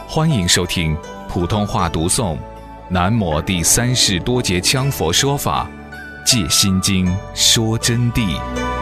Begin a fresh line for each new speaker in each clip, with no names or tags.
欢迎收听普通话读诵南摩第三世多杰羌佛说法戒心经说真谛。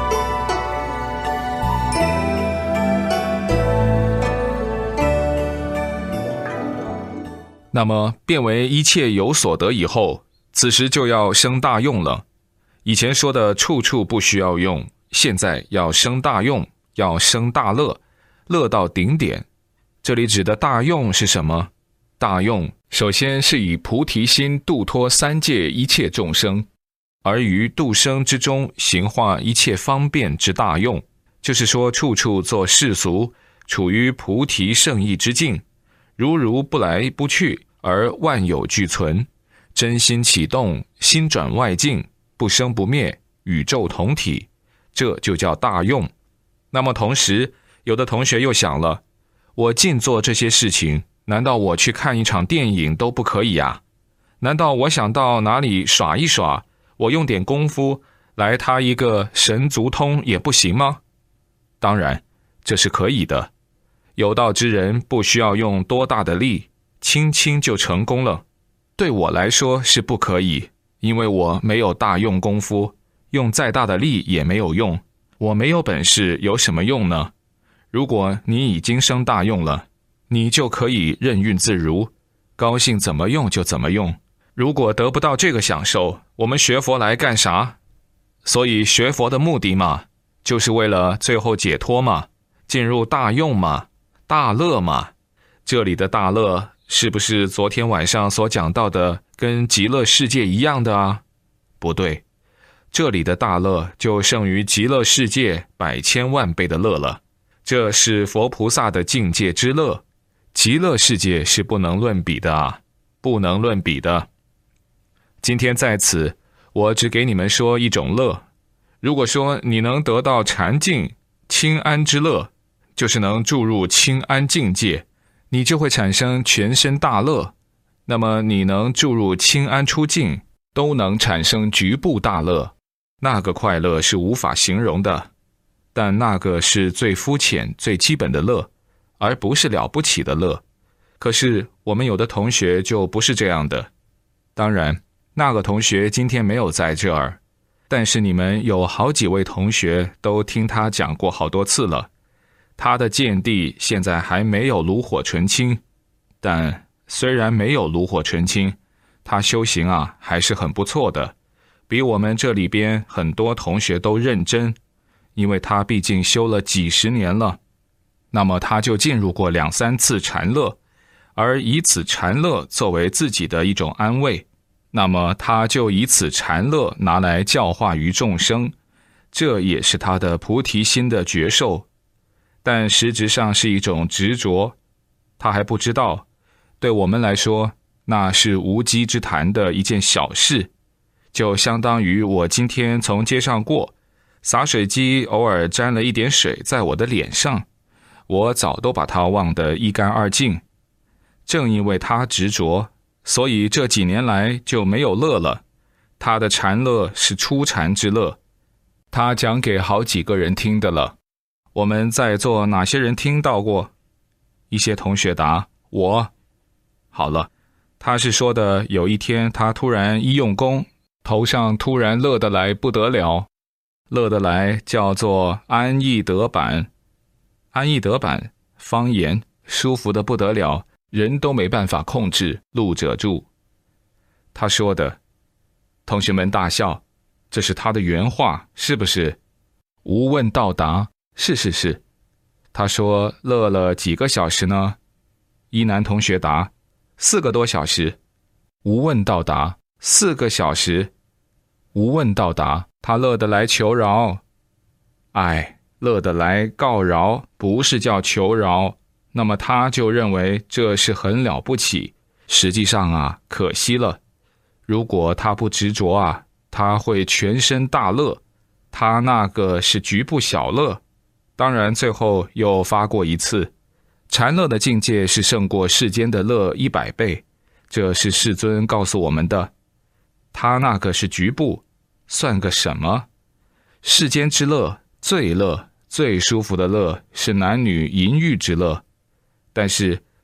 那么变为一切有所得以后，此时就要生大用了。以前说的处处不需要用，现在要生大用，要生大乐，乐到顶点。这里指的大用是什么？大用首先是以菩提心度脱三界一切众生，而于度生之中行化一切方便之大用，就是说处处做世俗，处于菩提圣意之境，如不来不去，而万有俱存，真心启动，心转外境，不生不灭，宇宙同体，这就叫大用。那么同时，有的同学又想了，我尽做这些事情，难道我去看一场电影都不可以啊？难道我想到哪里耍一耍，我用点功夫来他一个神足通也不行吗？当然，这是可以的。有道之人不需要用多大的力，轻轻就成功了。对我来说是不可以，因为我没有大用功夫，用再大的力也没有用。我没有本事，有什么用呢？如果你已经生大用了，你就可以任运自如，高兴怎么用就怎么用。如果得不到这个享受，我们学佛来干啥？所以学佛的目的嘛，就是为了最后解脱嘛，进入大用嘛，大乐嘛。这里的大乐是不是昨天晚上所讲到的跟极乐世界一样的啊？不对，这里的大乐就胜于极乐世界百千万倍的乐了。这是佛菩萨的境界之乐，极乐世界是不能论比的啊，不能论比的。今天在此，我只给你们说一种乐。如果说你能得到禅境、清安之乐，就是能注入清安境界，你就会产生全身大乐。那么你能注入清安出境，都能产生局部大乐，那个快乐是无法形容的。但那个是最肤浅、最基本的乐，而不是了不起的乐。可是我们有的同学就不是这样的。当然，那个同学今天没有在这儿，但是你们有好几位同学都听他讲过好多次了。他的见地现在还没有炉火纯青，但虽然没有炉火纯青，他修行还是很不错的，比我们这里边很多同学都认真。因为他毕竟修了几十年了，那么他就进入过2、3次禅乐，而以此禅乐作为自己的一种安慰，那么他就以此禅乐拿来教化于众生，这也是他的菩提心的觉受。但实质上是一种执着，他还不知道，对我们来说，那是无稽之谈的一件小事，就相当于我今天从街上过，洒水机偶尔沾了一点水在我的脸上，我早都把它忘得一干二净。正因为他执着，所以这几年来就没有乐了。他的禅乐是初禅之乐，他讲给好几个人听的了。我们在座哪些人听到过？一些同学答我。好了，他是说的有一天他突然一用功，头上突然乐得来不得了，乐得来叫做安逸得板。安逸得板方言，舒服得不得了，人都没办法控制，路者住。他说的，同学们大笑，这是他的原话，是不是？无问到达，是。他说乐了几个小时呢？一男同学答4个多小时。无问到达4个小时。无问到达，他乐得来求饶。乐得来告饶，不是叫求饶，那么他就认为这是很了不起。实际上可惜了，如果他不执着他会全身大乐，他那个是局部小乐。当然最后又发过一次，禅乐的境界是胜过世间的乐100倍，这是世尊告诉我们的。他那个是局部，算个什么？世间之乐，最舒服的乐是男女淫欲之乐，但是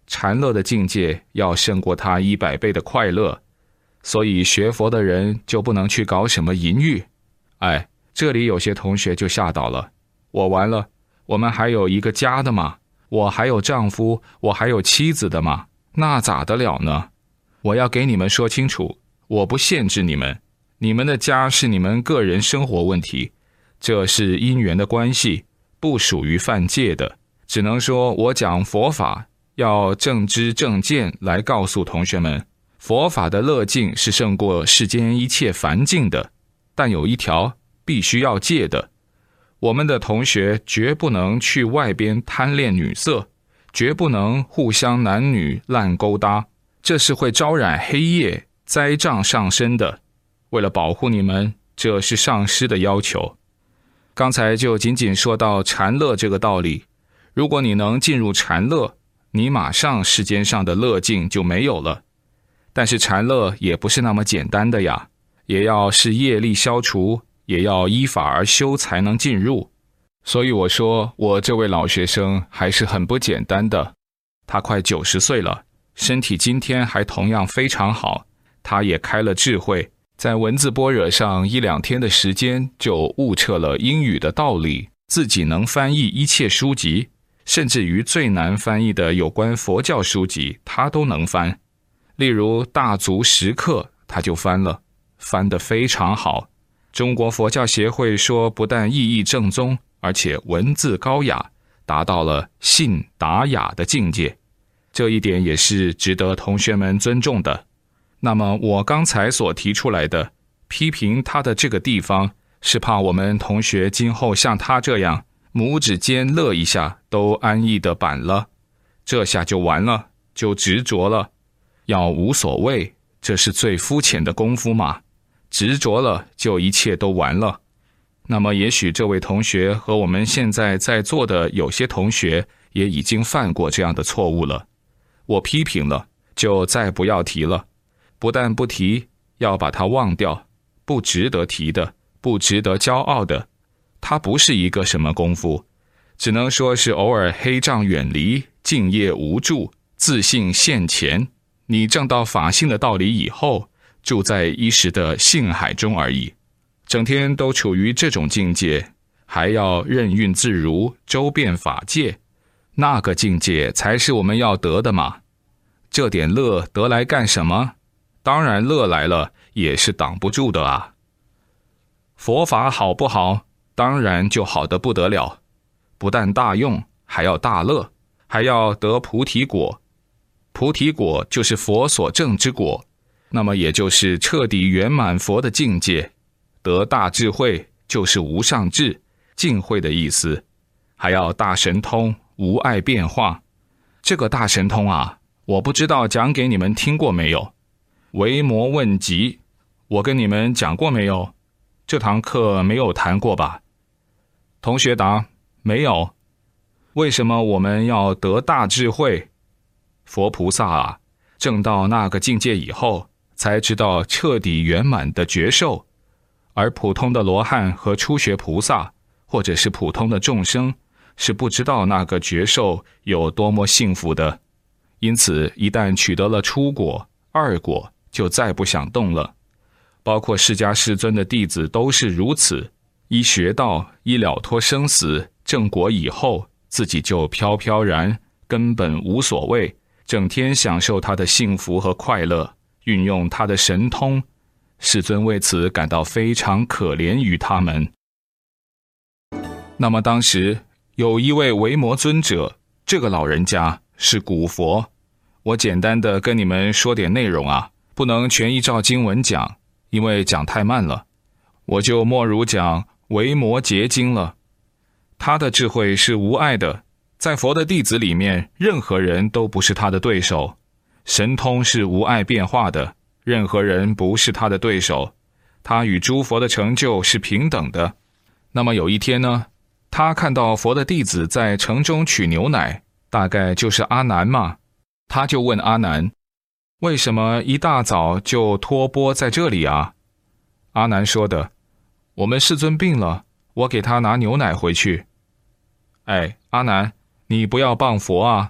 禅乐的境界要胜过他100倍的快乐，所以学佛的人就不能去搞什么淫欲。哎，这里有些同学就吓到了，我完了，我们还有一个家的嘛，我还有丈夫，我还有妻子的嘛，那咋得了呢？我要给你们说清楚，我不限制你们，你们的家是你们个人生活问题，这是因缘的关系，不属于犯戒的，只能说我讲佛法要正知正见来告诉同学们，佛法的乐境是胜过世间一切凡境的，但有一条必须要戒的，我们的同学绝不能去外边贪恋女色，绝不能互相男女烂勾搭，这是会招染黑业灾障上身的。为了保护你们，这是上师的要求。刚才就仅仅说到禅乐这个道理，如果你能进入禅乐，你马上世间上的乐境就没有了。但是禅乐也不是那么简单的呀，也要是业力消除，也要依法而修才能进入。所以我说我这位老学生还是很不简单的，他快90岁了，身体今天还同样非常好，他也开了智慧，在文字般若上1-2天的时间就悟彻了英语的道理，自己能翻译一切书籍，甚至于最难翻译的有关佛教书籍他都能翻。例如大足10课他就翻了，翻得非常好。中国佛教协会说不但意义正宗，而且文字高雅，达到了信达雅的境界，这一点也是值得同学们尊重的。那么我刚才所提出来的批评他的这个地方，是怕我们同学今后像他这样拇指尖乐一下都安逸的板了，这下就完了，就执着了。要无所谓，这是最肤浅的功夫嘛，执着了就一切都完了。那么也许这位同学和我们现在在座的有些同学也已经犯过这样的错误了，我批评了，就再不要提了，不但不提，要把它忘掉，不值得提的，不值得骄傲的，它不是一个什么功夫，只能说是偶尔黑障远离，敬业无助，自信现前，你证到法性的道理以后，住在一时的性海中而已，整天都处于这种境界，还要任运自如，周遍法界，那个境界才是我们要得的嘛。这点乐得来干什么？当然乐来了也是挡不住的啊。佛法好不好？当然就好得不得了，不但大用，还要大乐，还要得菩提果。菩提果就是佛所证之果，那么也就是彻底圆满佛的境界。得大智慧就是无上智，净慧的意思，还要大神通，无碍变化。这个大神通啊，我不知道讲给你们听过没有。维摩问集，我跟你们讲过没有？这堂课没有谈过吧？同学答，没有。为什么我们要得大智慧？佛菩萨啊，证到那个境界以后，才知道彻底圆满的觉受，而普通的罗汉和初学菩萨，或者是普通的众生，是不知道那个觉受有多么幸福的。因此一旦取得了初果、二果，就再不想动了。包括释迦世尊的弟子都是如此，一学道，一了脱生死，正果以后，自己就飘飘然，根本无所谓，整天享受他的幸福和快乐，运用他的神通。世尊为此感到非常可怜于他们。那么当时有一位维摩尊者，这个老人家是古佛，我简单的跟你们说点内容啊，不能全依照经文讲，因为讲太慢了，我就莫如讲维摩诘经了。他的智慧是无碍的，在佛的弟子里面，任何人都不是他的对手，神通是无碍变化的，任何人不是他的对手，他与诸佛的成就是平等的。那么有一天呢，他看到佛的弟子在城中取牛奶，大概就是阿难嘛，他就问阿难，为什么一大早就托钵在这里啊？阿难说的，我们世尊病了，我给他拿牛奶回去。哎，阿难，你不要谤佛啊，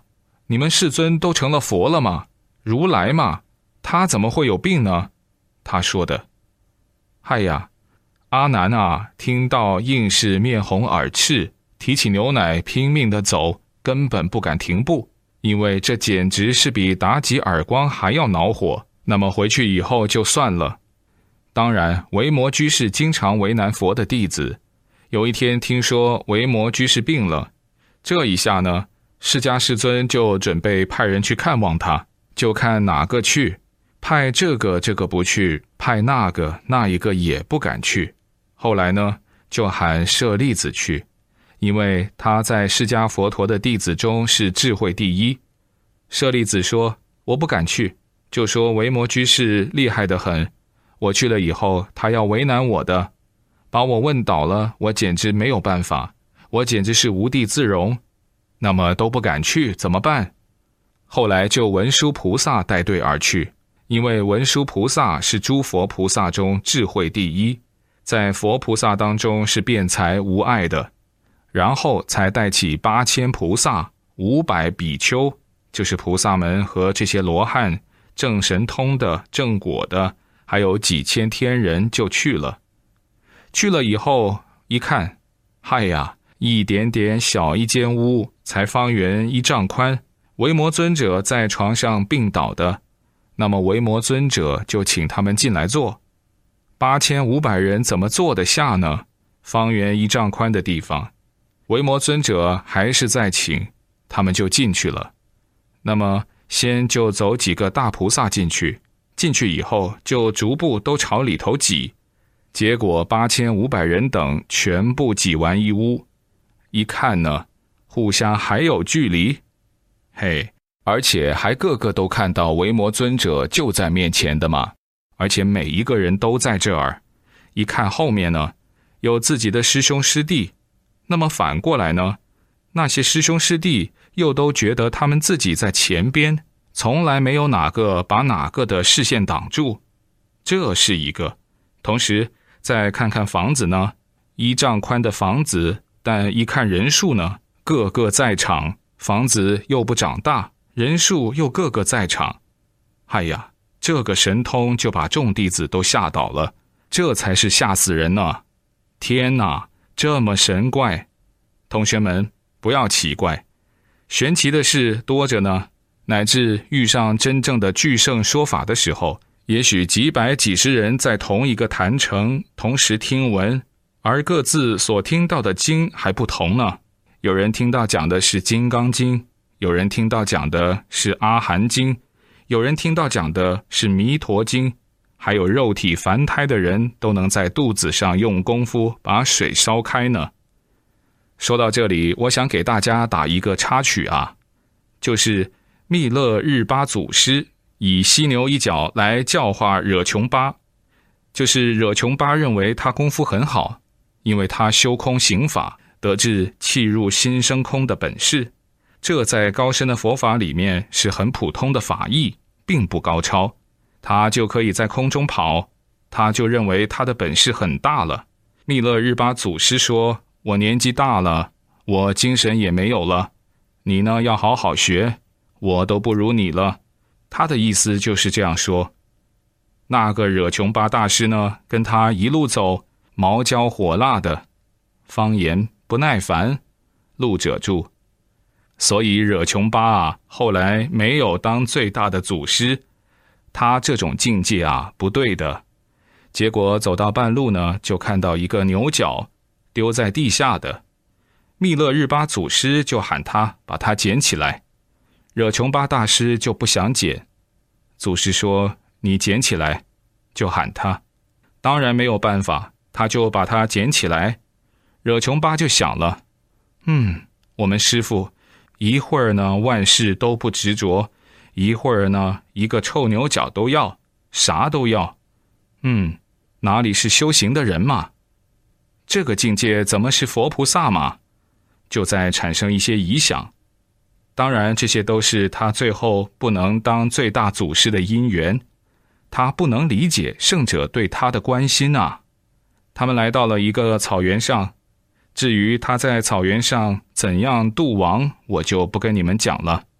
你们世尊都成了佛了吗？如来嘛，他怎么会有病呢？他说的。嗨呀，阿难啊，听到硬是面红耳赤，提起牛奶拼命地走，根本不敢停步，因为这简直是比打几耳光还要恼火。那么回去以后就算了。当然，维摩居士经常为难佛的弟子。有一天听说维摩居士病了，这一下呢，释迦世尊就准备派人去看望他，就看哪个去，派这个不去，派那一个也不敢去。后来呢，就喊舍利子去，因为他在释迦佛陀的弟子中是智慧第一。舍利子说，我不敢去，就说维摩居士厉害得很，我去了以后他要为难我的，把我问倒了，我简直没有办法，我简直是无地自容。那么都不敢去怎么办？后来就文殊菩萨带队而去，因为文殊菩萨是诸佛菩萨中智慧第一，在佛菩萨当中是辩才无碍的。然后才带起8000菩萨、500比丘，就是菩萨们和这些罗汉、正神通的、正果的，还有几千天人就去了。去了以后一看，嗨呀，一点点小一间屋，才方圆1丈宽，维摩尊者在床上病倒的。那么维摩尊者就请他们进来坐。8500人怎么坐得下呢？方圆1丈宽的地方，维摩尊者还是在请，他们就进去了。那么先就走几个大菩萨进去，进去以后就逐步都朝里头挤，结果8500人等全部挤完一屋。一看呢，互相还有距离，嘿，而且还个个都看到维摩尊者就在面前的嘛，而且每一个人都在这儿。一看后面呢，有自己的师兄师弟，那么反过来呢，那些师兄师弟又都觉得他们自己在前边，从来没有哪个把哪个的视线挡住，这是一个。同时再看看房子呢，1丈宽的房子，但一看人数呢，个个在场，房子又不长大，人数又个个在场。哎呀，这个神通就把众弟子都吓倒了，这才是吓死人呢！天哪，这么神怪！同学们不要奇怪，玄奇的事多着呢，乃至遇上真正的巨圣说法的时候，也许几百几十人在同一个坛城同时听闻，而各自所听到的经还不同呢。有人听到讲的是金刚经，有人听到讲的是阿含经，有人听到讲的是弥陀经，还有肉体凡胎的人都能在肚子上用功夫把水烧开呢。说到这里，我想给大家打一个插曲啊，就是密勒日巴祖师以犀牛一角来教化惹琼巴，就是惹琼巴认为他功夫很好，因为他修空行法，得至契入心生空的本事，这在高深的佛法里面是很普通的法义，并不高超，他就可以在空中跑，他就认为他的本事很大了。密勒日巴祖师说，我年纪大了，我精神也没有了，你呢要好好学，我都不如你了。他的意思就是这样说。那个惹琼巴大师呢，跟他一路走，毛焦火辣的，方言不耐烦，录者注。所以惹琼巴啊，后来没有当最大的祖师，他这种境界啊，不对的。结果走到半路呢，就看到一个牛角丢在地下的，密勒日巴祖师就喊他把它捡起来，惹琼巴大师就不想捡，祖师说你捡起来，就喊他，当然没有办法，他就把它捡起来。惹琼巴就想了，我们师父一会儿呢万事都不执着，一会儿呢一个臭牛角都要，啥都要，哪里是修行的人嘛？这个境界怎么是佛菩萨嘛？就在产生一些疑想。当然这些都是他最后不能当最大祖师的因缘，他不能理解圣者对他的关心啊。他们来到了一个草原上，至于他在草原上怎样度亡，我就不跟你们讲了。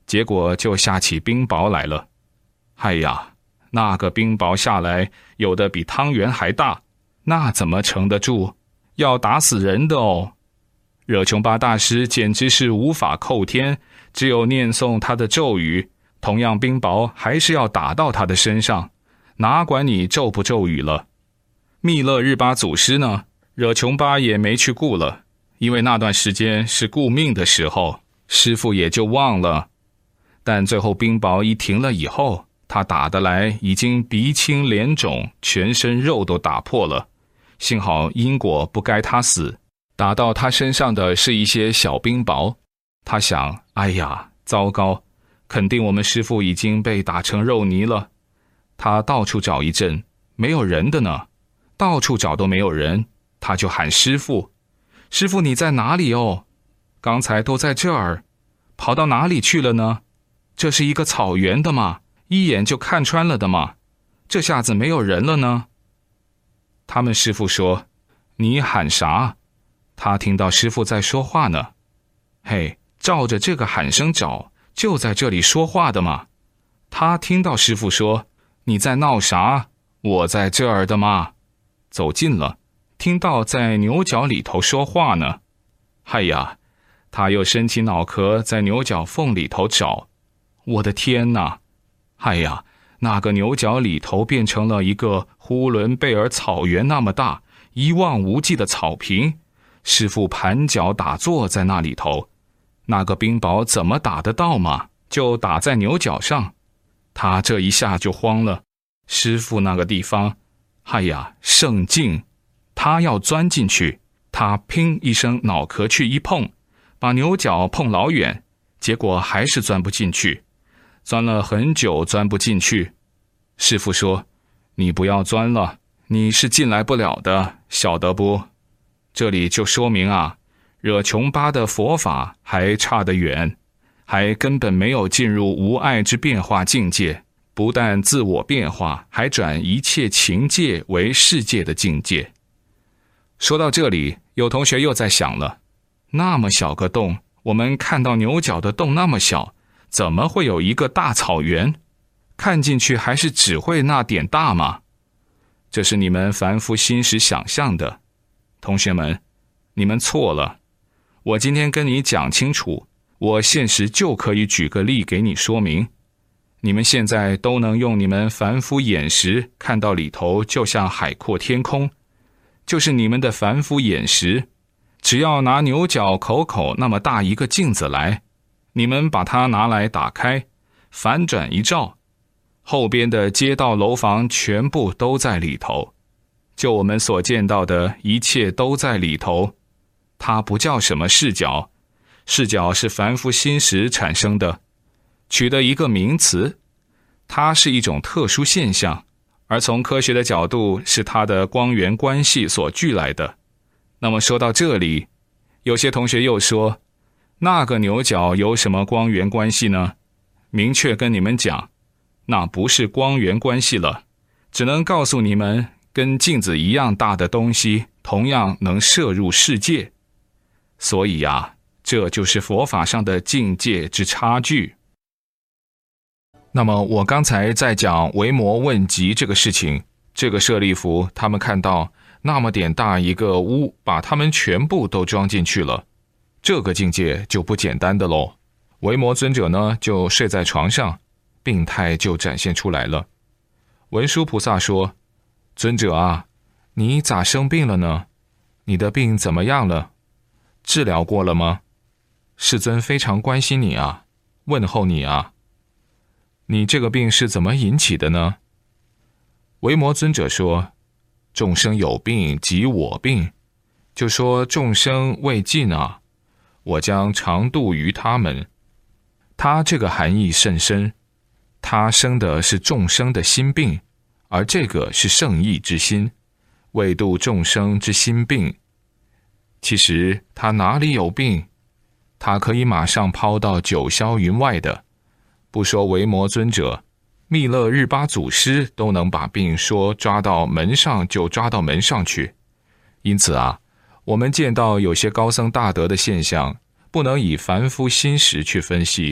结果就下起冰雹来了。哎呀，那个冰雹下来，有的比汤圆还大，那怎么撑得住？要打死人的哦。热琼巴大师简直是无法扣天，只有念诵他的咒语，同样冰雹还是要打到他的身上，哪管你咒不咒语了。密勒日巴祖师呢，热琼巴也没去顾了，因为那段时间是顾命的时候，师父也就忘了。但最后冰雹一停了以后，他打得来已经鼻青脸肿，全身肉都打破了。幸好因果不该他死，打到他身上的是一些小冰雹。他想，哎呀，糟糕，肯定我们师父已经被打成肉泥了。他到处找一阵，没有人的呢，到处找都没有人，他就喊师父，师父你在哪里哦？刚才都在这儿，跑到哪里去了呢？这是一个草原的嘛，一眼就看穿了的嘛，这下子没有人了呢。他们师父说，你喊啥？他听到师父在说话呢。嘿，照着这个喊声找，就在这里说话的嘛。他听到师父说，你在闹啥？我在这儿的嘛。走近了，听到在牛角里头说话呢。哎呀，他又伸起脑壳在牛角缝里头找。我的天哪！哎呀，那个牛角里头变成了一个呼伦贝尔草原那么大，一望无际的草坪。师父盘脚打坐在那里头，那个冰雹怎么打得到嘛？就打在牛角上。他这一下就慌了。师父那个地方，哎呀，圣境，他要钻进去，他砰一声脑壳去一碰，把牛角碰老远，结果还是钻不进去。钻了很久钻不进去。师父说，你不要钻了，你是进来不了的，晓得不？这里就说明啊，惹琼巴的佛法还差得远，还根本没有进入无碍之变化境界，不但自我变化，还转一切情界为世界的境界。说到这里，有同学又在想了，那么小个洞，我们看到牛角的洞那么小，怎么会有一个大草原？看进去还是只会那点大吗？这是你们凡夫心识想象的。同学们，你们错了。我今天跟你讲清楚，我现实就可以举个例给你说明。你们现在都能用你们凡夫眼识看到里头就像海阔天空，就是你们的凡夫眼识。只要拿牛角口那么大一个镜子来，你们把它拿来打开，反转一照，后边的街道楼房全部都在里头，就我们所见到的一切都在里头。它不叫什么视角，视角是凡夫心识产生的，取得一个名词，它是一种特殊现象，而从科学的角度是它的光源关系所聚来的。那么说到这里，有些同学又说，那个牛角有什么光源关系呢？明确跟你们讲，那不是光源关系了，只能告诉你们，跟镜子一样大的东西同样能摄入世界。所以啊，这就是佛法上的境界之差距。那么我刚才在讲维摩问疾这个事情，这个舍利弗他们看到那么点大一个屋，把他们全部都装进去了，这个境界就不简单的咯。维摩尊者呢，就睡在床上，病态就展现出来了。文殊菩萨说，尊者啊，你咋生病了呢？你的病怎么样了？治疗过了吗？世尊非常关心你啊，问候你啊。你这个病是怎么引起的呢？维摩尊者说，众生有病即我病，就说众生未尽啊，我将常度于他们。他这个含义甚深，他生的是众生的心病，而这个是圣意之心，为度众生之心病。其实他哪里有病？他可以马上抛到九霄云外的。不说维摩尊者，密勒日巴祖师都能把病说抓到门上就抓到门上去。因此啊，我们见到有些高僧大德的现象，不能以凡夫心识去分析，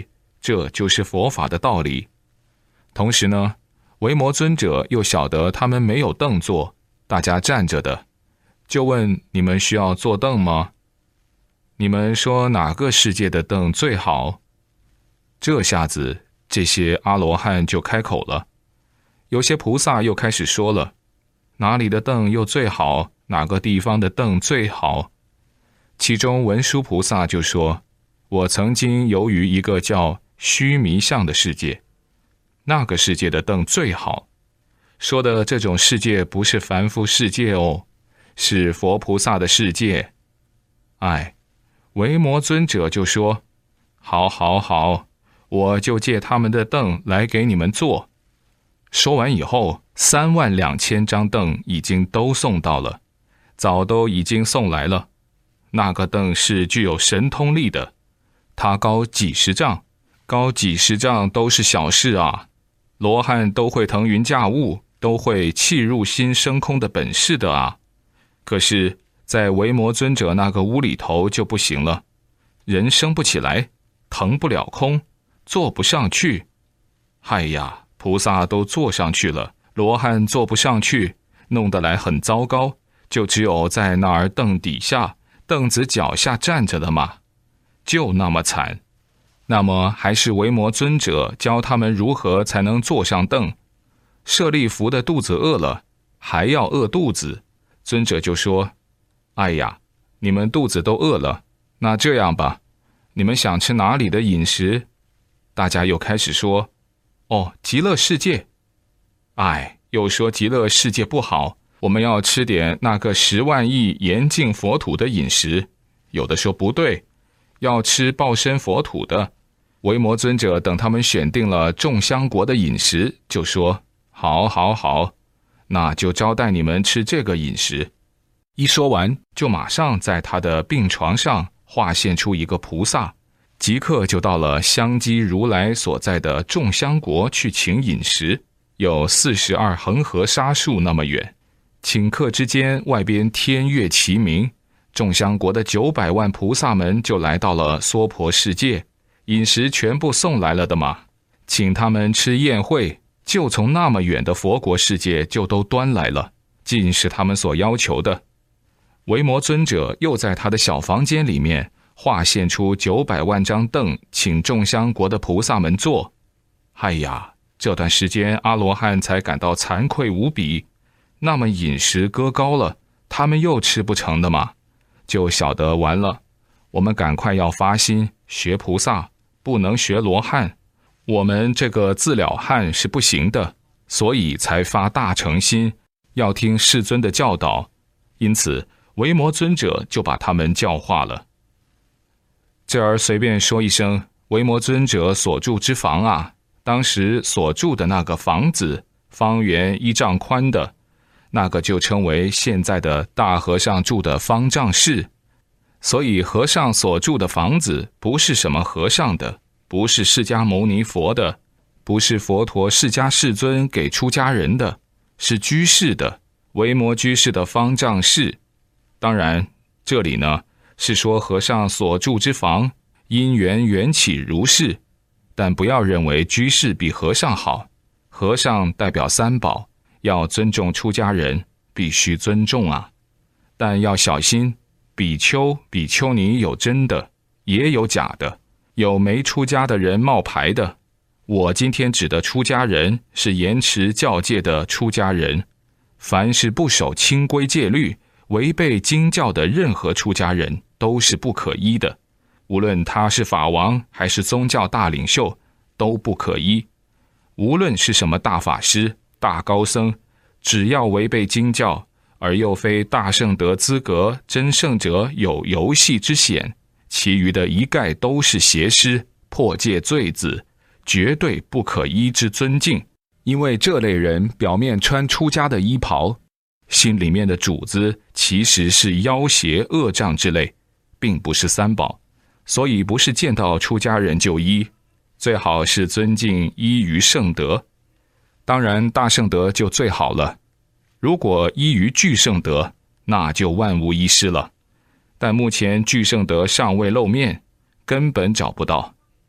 这就是佛法的道理。同时呢，维摩尊者又晓得他们没有凳坐，大家站着的，就问你们需要坐凳吗？你们说哪个世界的凳最好？这下子这些阿罗汉就开口了，有些菩萨又开始说了，哪里的凳又最好，哪个地方的凳最好。其中文殊菩萨就说，我曾经游于一个叫须弥相的世界，那个世界的凳最好。说的这种世界不是凡夫世界哦，是佛菩萨的世界。维摩尊者就说，好好好，我就借他们的凳来给你们坐。说完以后，32000张凳已经都送到了，早都已经送来了。那个凳是具有神通力的，它高几十丈，高几十丈都是小事啊。罗汉都会腾云驾雾，都会气入心升空的本事的啊。可是在维摩尊者那个屋里头就不行了，人升不起来，腾不了空，坐不上去。菩萨都坐上去了，罗汉坐不上去，弄得来很糟糕，就只有在那儿凳底下，凳子脚下站着的嘛，就那么惨。那么还是维摩尊者教他们如何才能坐上凳。舍利弗的肚子饿了，还要饿肚子，尊者就说，你们肚子都饿了，那这样吧，你们想吃哪里的饮食？大家又开始说，极乐世界。又说极乐世界不好，我们要吃点那个10万亿严净佛土的饮食。有的说不对，要吃报身佛土的。维摩尊者等他们选定了众香国的饮食，就说，好好好，那就招待你们吃这个饮食。一说完，就马上在他的病床上化现出一个菩萨，即刻就到了香积如来所在的众香国去请饮食，有42恒河沙数那么远。顷刻之间，外边天月齐明，众香国的900万菩萨们就来到了娑婆世界，饮食全部送来了的嘛，请他们吃宴会，就从那么远的佛国世界就都端来了，尽是他们所要求的。维摩尊者又在他的小房间里面化现出900万张凳，请众香国的菩萨们坐。这段时间阿罗汉才感到惭愧无比，那么饮食搁高了，他们又吃不成的嘛，就晓得完了，我们赶快要发心学菩萨，不能学罗汉，我们这个自了汉是不行的，所以才发大诚心，要听世尊的教导。因此维摩尊者就把他们教化了。这儿随便说一声，维摩尊者所住之房啊，当时所住的那个房子，方圆1丈宽的，那个就称为现在的大和尚住的方丈室。所以和尚所住的房子不是什么和尚的，不是释迦牟尼佛的，不是佛陀释迦世尊给出家人的，是居士的，维摩居士的方丈室。当然这里呢是说和尚所住之房因缘缘起如是，但不要认为居士比和尚好。和尚代表3宝，要尊重出家人，必须尊重啊。但要小心，比丘比丘尼有真的，也有假的，有没出家的人冒牌的。我今天指的出家人是严持教戒的出家人，凡是不守清规戒律，违背经教的任何出家人都是不可依的，无论他是法王还是宗教大领袖，都不可依。无论是什么大法师、大高僧，只要违背经教，而又非大圣德资格，真圣者有游戏之嫌，其余的一概都是邪师，破戒罪子，绝对不可依之尊敬。因为这类人表面穿出家的衣袍，心里面的主子其实是妖邪恶障之类，并不是3宝，所以不是见到出家人就依，最好是尊敬依于圣德。当然大圣德就最好了，如果依于具圣德，那就万无一失了。但目前具圣德尚未露面，根本找不到，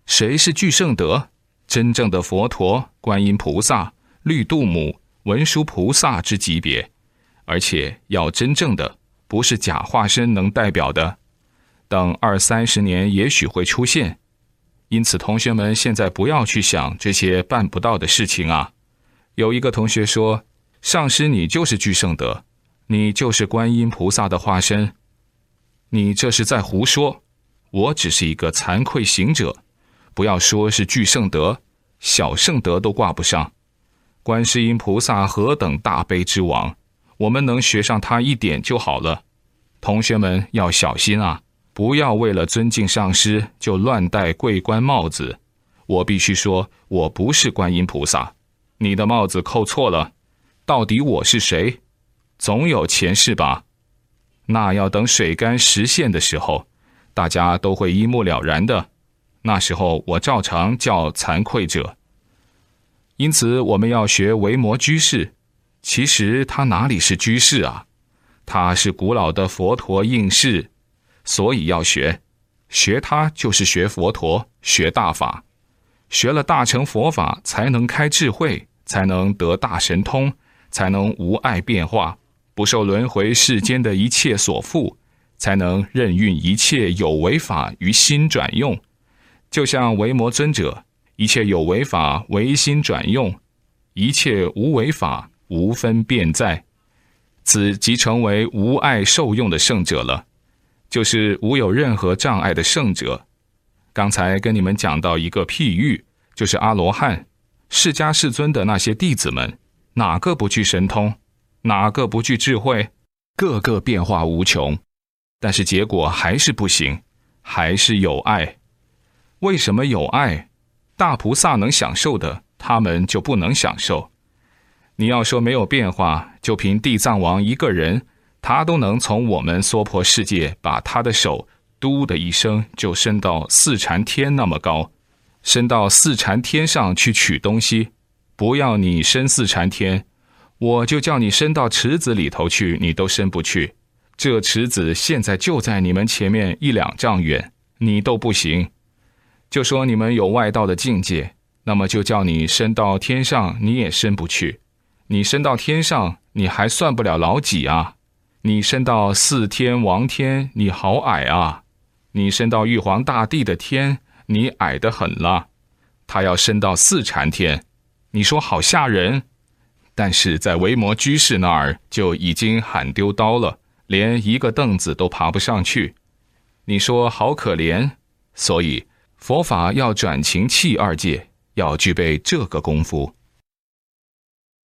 谁是具圣德？真正的佛陀、观音菩萨、绿度母、文殊菩萨之级别，而且要真正的，不是假化身能代表的。等20-30年也许会出现。因此同学们现在不要去想这些办不到的事情啊。有一个同学说，上师你就是具圣德，你就是观音菩萨的化身。你这是在胡说，我只是一个惭愧行者，不要说是具圣德，小圣德都挂不上。观世音菩萨何等大悲之王，我们能学上他一点就好了。同学们要小心啊，不要为了尊敬上师就乱戴桂冠帽子。我必须说，我不是观音菩萨，你的帽子扣错了。到底我是谁？总有前世吧？那要等水干实现的时候，大家都会一目了然的。那时候我照常叫惭愧者。因此我们要学维摩居士，其实他哪里是居士啊？他是古老的佛陀应士，所以要学他就是学佛陀，学大法，学了大乘佛法才能开智慧，才能得大神通，才能无碍变化，不受轮回世间的一切所缚，才能任运一切有为法于心转用。就像维摩尊者，一切有为法唯心转用，一切无为法无分辩在，此即成为无碍受用的圣者了，就是无有任何障碍的圣者。刚才跟你们讲到一个譬喻，就是阿罗汉，释迦世尊的那些弟子们，哪个不具神通？哪个不具智慧？个个变化无穷，但是结果还是不行，还是有碍。为什么有碍？大菩萨能享受的，他们就不能享受。你要说没有变化，就凭地藏王一个人，他都能从我们娑婆世界把他的手嘟的一声就伸到四禅天那么高，伸到四禅天上去取东西。不要你伸四禅天，我就叫你伸到池子里头去，你都伸不去。这池子现在就在你们前面1-2丈远，你都不行。就说你们有外道的境界，那么就叫你升到天上，你也升不去。你升到天上，你还算不了老几啊。你升到4天王天，你好矮啊。你升到玉皇大帝的天，你矮得很了。他要升到四禅天，你说好吓人。但是在维摩居士那儿就已经喊丢刀了，连一个凳子都爬不上去。你说好可怜。所以佛法要转情器2界，要具备这个功夫。